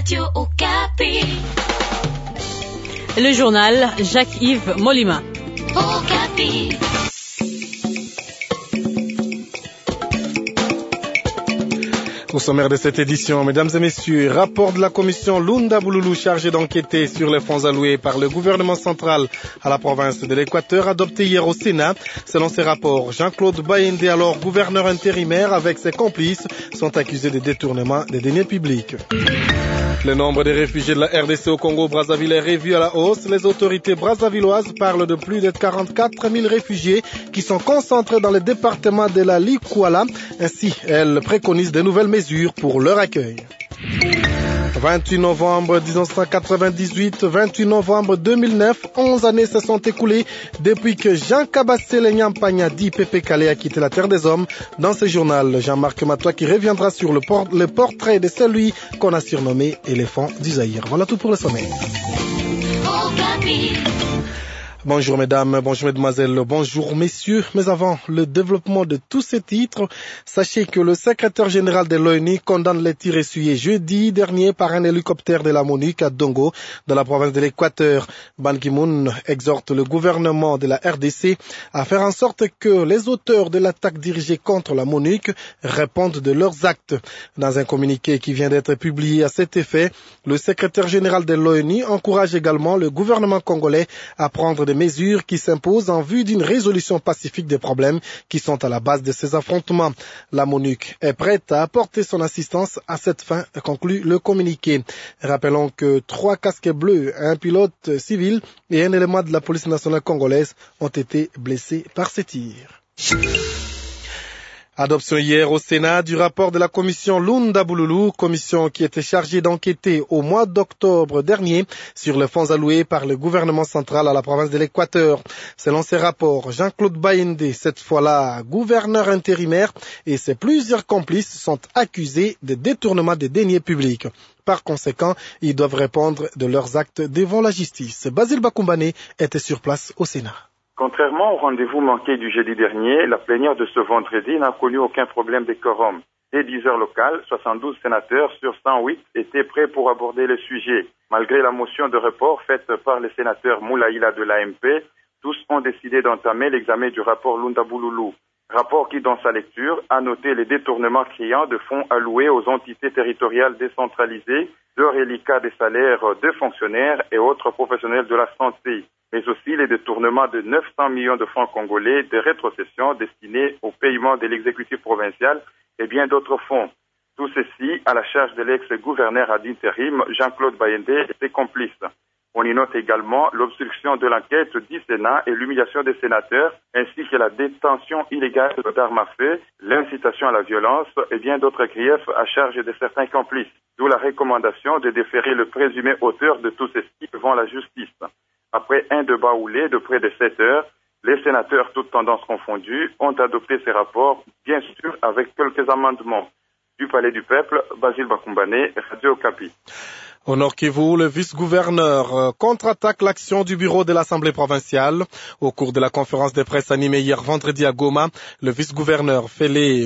Radio Okapi. Le journal Jacques-Yves Molima. Okapi. Au sommaire de cette édition, mesdames et messieurs, rapport de la commission Lunda Bouloulou chargée d'enquêter sur les fonds alloués par le gouvernement central à la province de l'Équateur, adopté hier au Sénat. Selon ces rapports, Jean-Claude Bayende, alors gouverneur intérimaire avec ses complices, sont accusés de détournement des deniers publics. Le nombre de réfugiés de la RDC au Congo-Brazzaville est revu à la hausse. Les autorités brazzavilloises parlent de plus de 44 000 réfugiés qui sont concentrés dans le département de la Likuala. Ainsi, elles préconisent de nouvelles mesures pour leur accueil. 28 novembre 1998, 28 novembre 2009, 11 années se sont écoulées depuis que Jean Kabassele Nyampanya dit Pépé Calais a quitté la terre des hommes. Dans ce journal, Jean-Marc Matois qui reviendra sur le portrait de celui qu'on a surnommé éléphant du Zaïre. Voilà tout pour le sommet. Bonjour mesdames, bonjour mesdemoiselles, bonjour messieurs. Mais avant le développement de tous ces titres, sachez que le secrétaire général de l'ONU condamne les tirs essuyés jeudi dernier par un hélicoptère de la MONUC à Dongo, dans la province de l'Équateur. Ban Ki-moon exhorte le gouvernement de la RDC à faire en sorte que les auteurs de l'attaque dirigée contre la MONUC répondent de leurs actes. Dans un communiqué qui vient d'être publié à cet effet, le secrétaire général de l'ONU encourage également le gouvernement congolais à prendre des mesures qui s'imposent en vue d'une résolution pacifique des problèmes qui sont à la base de ces affrontements. La MONUC est prête à apporter son assistance à cette fin, conclut le communiqué. Rappelons que 3 casques bleus, un pilote civil et un élément de la police nationale congolaise ont été blessés par ces tirs. Adoption hier au Sénat du rapport de la commission Lunda Bouloulou, commission qui était chargée d'enquêter au mois d'octobre dernier sur les fonds alloués par le gouvernement central à la province de l'Équateur. Selon ces rapports, Jean-Claude Bayende, cette fois-là gouverneur intérimaire, et ses plusieurs complices sont accusés de détournement des deniers publics. Par conséquent, ils doivent répondre de leurs actes devant la justice. Basile Bakumbane était sur place au Sénat. Contrairement au rendez-vous manqué du jeudi dernier, la plénière de ce vendredi n'a connu aucun problème de quorum. Dès 10 heures locales, 72 sénateurs sur 108 étaient prêts pour aborder le sujet. Malgré la motion de report faite par les sénateurs Moulaïla de l'AMP, tous ont décidé d'entamer l'examen du rapport Lunda Bouloulou. Rapport qui, dans sa lecture, a noté les détournements criants de fonds alloués aux entités territoriales décentralisées, de reliquats des salaires de fonctionnaires et autres professionnels de la santé, mais aussi les détournements de 900 millions de francs congolais de rétrocession destinés au paiement de l'exécutif provincial et bien d'autres fonds. Tout ceci à la charge de l'ex-gouverneur ad interim Jean-Claude Bayende et ses complices. On y note également l'obstruction de l'enquête du Sénat et l'humiliation des sénateurs, ainsi que la détention illégale d'armes à feu, l'incitation à la violence et bien d'autres griefs à charge de certains complices. D'où la recommandation de déférer le présumé auteur de tous ceci devant la justice. Après un débat houlé de près de 7 heures, les sénateurs, toutes tendances confondues, ont adopté ces rapports, bien sûr avec quelques amendements. Du Palais du Peuple, Basile Bakumbane, Radio Okapi. Au Nord Kivu, le vice-gouverneur contre-attaque l'action du bureau de l'Assemblée provinciale. Au cours de la conférence de presse animée hier vendredi à Goma, le vice-gouverneur Félé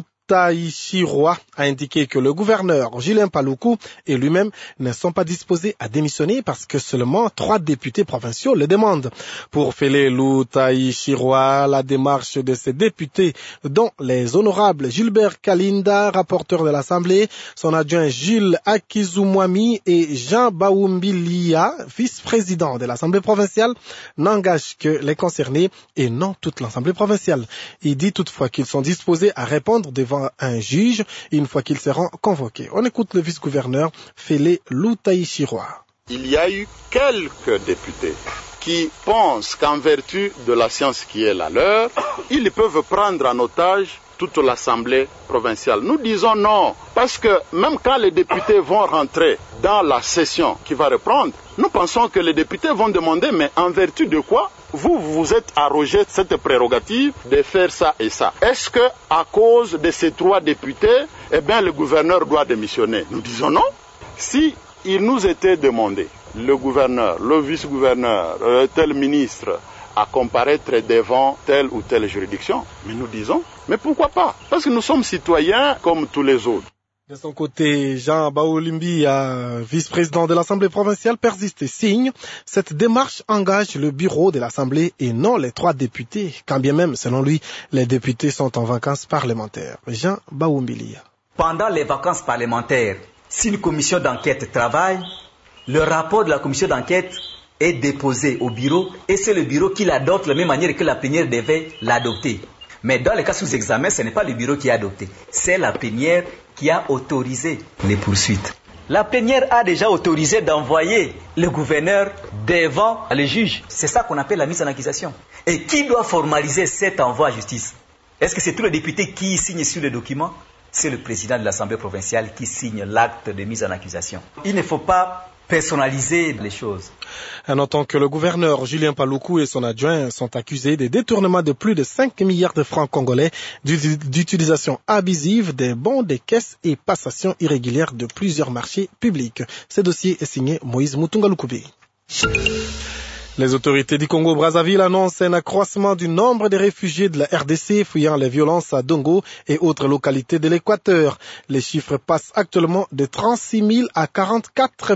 Loutaïchiroa a indiqué que le gouverneur Julien Paluku et lui-même ne sont pas disposés à démissionner parce que seulement 3 députés provinciaux le demandent. Pour Félé Loutaïchiroa, la démarche de ces députés, dont les honorables Gilbert Kalinda, rapporteur de l'Assemblée, son adjoint Gilles Akizumwami et Jean Baoumbilia, vice-président de l'Assemblée provinciale, n'engagent que les concernés et non toute l'Assemblée provinciale. Il dit toutefois qu'ils sont disposés à répondre devant un juge une fois qu'ils seront convoqués. On écoute le vice-gouverneur Félé Loutaïchiroa. Il y a eu quelques députés qui pensent qu'en vertu de la science qui est la leur, ils peuvent prendre en otage toute l'Assemblée provinciale. Nous disons non, parce que même quand les députés vont rentrer dans la session qui va reprendre, nous pensons que les députés vont demander, mais en vertu de quoi vous vous êtes arrogé cette prérogative de faire ça et ça. Est-ce que à cause de ces 3 députés, le gouverneur doit démissionner? Nous disons non. Si il nous était demandé, le gouverneur, le vice-gouverneur, tel ministre, à comparaître devant telle ou telle juridiction, mais nous disons, mais pourquoi pas? Parce que nous sommes citoyens comme tous les autres. De son côté, Jean Baoulimbi, vice-président de l'Assemblée provinciale, persiste et signe. Cette démarche engage le bureau de l'Assemblée et non les 3 députés, quand bien même, selon lui, les députés sont en vacances parlementaires. Jean Baoulimbi. Pendant les vacances parlementaires, si une commission d'enquête travaille, le rapport de la commission d'enquête est déposé au bureau et c'est le bureau qui l'adopte de la même manière que la plénière devait l'adopter. Mais dans les cas sous examen, ce n'est pas le bureau qui a adopté, c'est la plénière qui a autorisé les poursuites. La plénière a déjà autorisé d'envoyer le gouverneur devant le juge. C'est ça qu'on appelle la mise en accusation. Et qui doit formaliser cet envoi à justice? Est-ce que c'est tous les députés qui signent sur le document? C'est le président de l'Assemblée provinciale qui signe l'acte de mise en accusation. Il ne faut pas personnaliser les choses. Notons que le gouverneur Julien Paloukou et son adjoint sont accusés des détournements de plus de 5 milliards de francs congolais, d'utilisation abusive des bons des caisses et passation irrégulière de plusieurs marchés publics. Ce dossier est signé Moïse Moutungaloukoubé. Les autorités du Congo-Brazzaville annoncent un accroissement du nombre de réfugiés de la RDC fuyant les violences à Dongo et autres localités de l'Équateur. Les chiffres passent actuellement de 36 000 à 44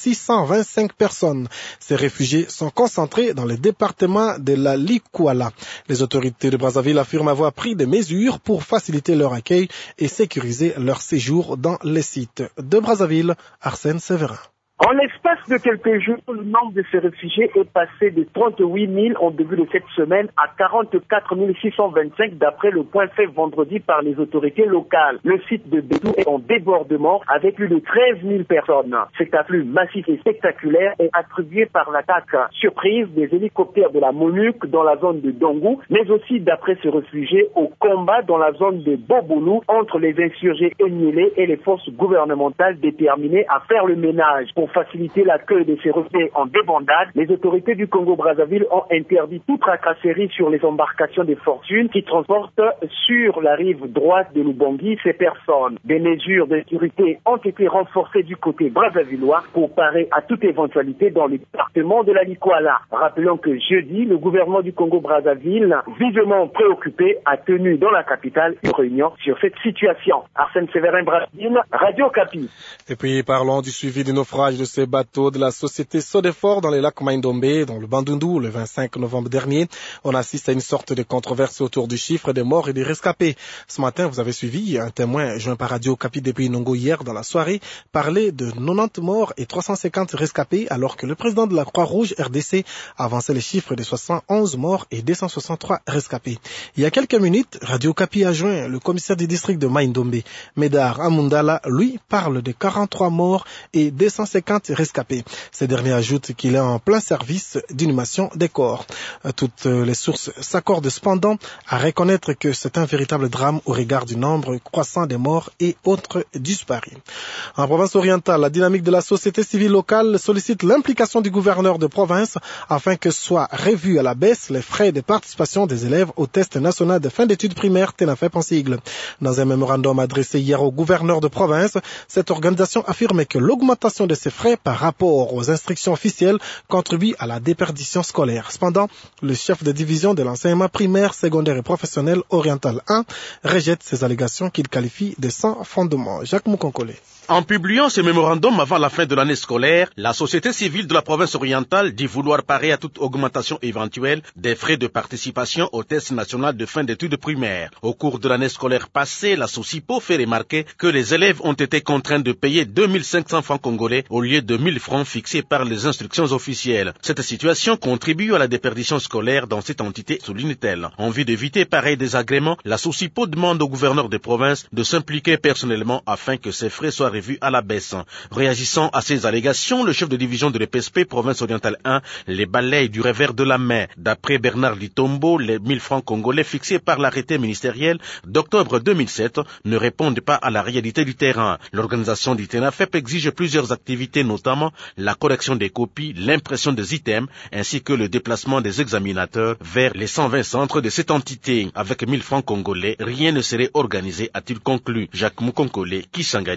625 personnes. Ces réfugiés sont concentrés dans le département de la Likuala. Les autorités de Brazzaville affirment avoir pris des mesures pour faciliter leur accueil et sécuriser leur séjour dans les sites. De Brazzaville, Arsène Séverin. En l'espace de quelques jours, le nombre de ces réfugiés est passé de 38 000 au début de cette semaine à 44 625 d'après le point fait vendredi par les autorités locales. Le site de Bétou est en débordement avec plus de 13 000 personnes. Cet afflux massif et spectaculaire est attribué par l'attaque surprise des hélicoptères de la MONUC dans la zone de Dongo, mais aussi d'après ces réfugiés au combat dans la zone de Boboulou entre les insurgés Enyélé et les forces gouvernementales déterminées à faire le ménage. Pour faciliter l'accueil de ces réfugiés en débandade, les autorités du Congo-Brazzaville ont interdit toute tracasserie sur les embarcations de fortune qui transportent sur la rive droite de l'Ubangi ces personnes. Des mesures de sécurité ont été renforcées du côté brazzavillois pour parer à toute éventualité dans le département de la Likuala. Rappelons que jeudi, le gouvernement du Congo-Brazzaville, vivement préoccupé, a tenu dans la capitale une réunion sur cette situation. Arsène Séverin, Brazzaville, Radio Kapi. Et puis parlons du suivi du naufrage de ces bateaux de la société Sodefort dans les lacs Maïndombe, dans le Bandundu, le 25 novembre dernier. On assiste à une sorte de controverse autour du chiffre des morts et des rescapés. Ce matin, vous avez suivi un témoin joint par Radio Kapi depuis Nongo hier dans la soirée parler de 90 morts et 350 rescapés alors que le président de la Croix-Rouge RDC avançait les chiffres de 71 morts et 263 rescapés. Il y a quelques minutes, Radio Kapi a joint le commissaire du district de Maïndombe, Médard Amundala, lui parle de 43 morts et 250 rescapés. Ces derniers ajoutent qu'il est en plein service d'inhumation des corps. Toutes les sources s'accordent cependant à reconnaître que c'est un véritable drame au regard du nombre croissant des morts et autres disparus. En province orientale, la dynamique de la société civile locale sollicite l'implication du gouverneur de province afin que soient revus à la baisse les frais de participation des élèves au test national de fin d'études primaires TENAFEP en sigle. Dans un mémorandum adressé hier au gouverneur de province, cette organisation affirme que l'augmentation de ces frais par rapport aux instructions officielles contribue à la déperdition scolaire. Cependant, le chef de division de l'enseignement primaire, secondaire et professionnel oriental 1 rejette ces allégations qu'il qualifie de sans fondement. Jacques Moukonkole. En publiant ce mémorandum avant la fin de l'année scolaire, la société civile de la province orientale dit vouloir parer à toute augmentation éventuelle des frais de participation au test national de fin d'études primaires. Au cours de l'année scolaire passée, la SOCIPO fait remarquer que les élèves ont été contraints de payer 2500 francs congolais au lieu de 1000 francs fixés par les instructions officielles. Cette situation contribue à la déperdition scolaire dans cette entité, souligne-t-elle. En vue d'éviter pareil désagrément, la SOCIPO demande au gouverneur de province de s'impliquer personnellement afin que ces frais soient revus à la baisse. Réagissant à ces allégations, le chef de division de l'EPSP, province orientale 1, les balaye du revers de la main. D'après Bernard Litombo, les 1000 francs congolais fixés par l'arrêté ministériel d'octobre 2007 ne répondent pas à la réalité du terrain. L'organisation du TENAFEP exige plusieurs activités, notamment la correction des copies, l'impression des items, ainsi que le déplacement des examinateurs vers les 120 centres de cette entité. Avec 1000 francs congolais, rien ne serait organisé, a-t-il conclu. Jacques Moukonkole, Kisangani, Radio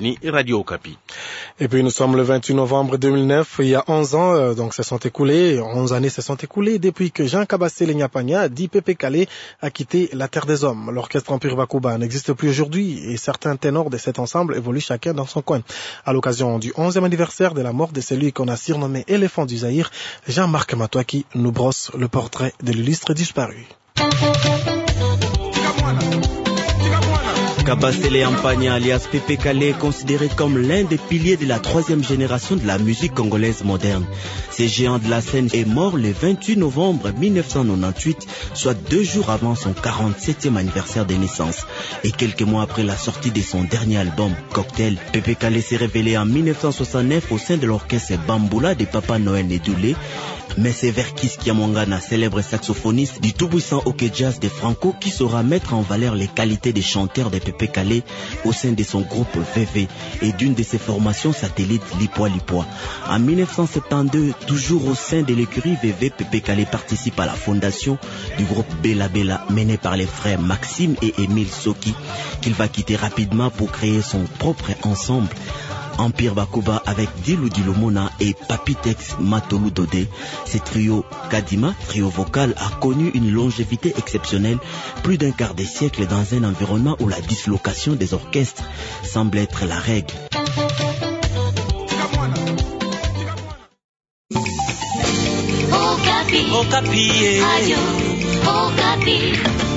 Radio Okapi. Et puis nous sommes le 28 novembre 2009, il y a 11 ans, donc 11 années se sont écoulées depuis que Jean Kabassé Legnapagna, dit Pépé Calé, a quitté la terre des hommes. L'orchestre Empire Bakuba n'existe plus aujourd'hui et certains ténors de cet ensemble évoluent chacun dans son coin. À l'occasion du 11e anniversaire de la mort de celui qu'on a surnommé Éléphant du Zaïre, Jean-Marc Matouaki nous brosse le portrait de l'illustre disparu. Kabassé Legnapagna alias Pépé Calé est considéré comme l'un des piliers de la 3e génération de la musique congolaise moderne. Ce géant de la scène est mort le 28 novembre 1998, soit 2 jours avant son 47e anniversaire de naissance. Et quelques mois après la sortie de son dernier album, Cocktail, Pépé Calé s'est révélé en 1969 au sein de l'orchestre Bamboula de Papa Noël Nédoulé. Mais c'est Verkis Kiamwangana, célèbre saxophoniste du tout-puissant hockey jazz de Franco, qui saura mettre en valeur les qualités des chanteurs de Pépé Calé au sein de son groupe VV et d'une de ses formations satellites Lipoa Lipoa. En 1972, toujours au sein de l'écurie VV, Pépé Calé participe à la fondation du groupe Bella Bella mené par les frères Maxime et Émile Soki, qu'il va quitter rapidement pour créer son propre ensemble Empire Bakuba avec Dilou Dilomona et Papitex Matolu Dodé. Ce trio Kadima, trio vocal, a connu une longévité exceptionnelle, plus d'un quart de siècle dans un environnement où la dislocation des orchestres semble être la règle. Okapi. Radio Okapi.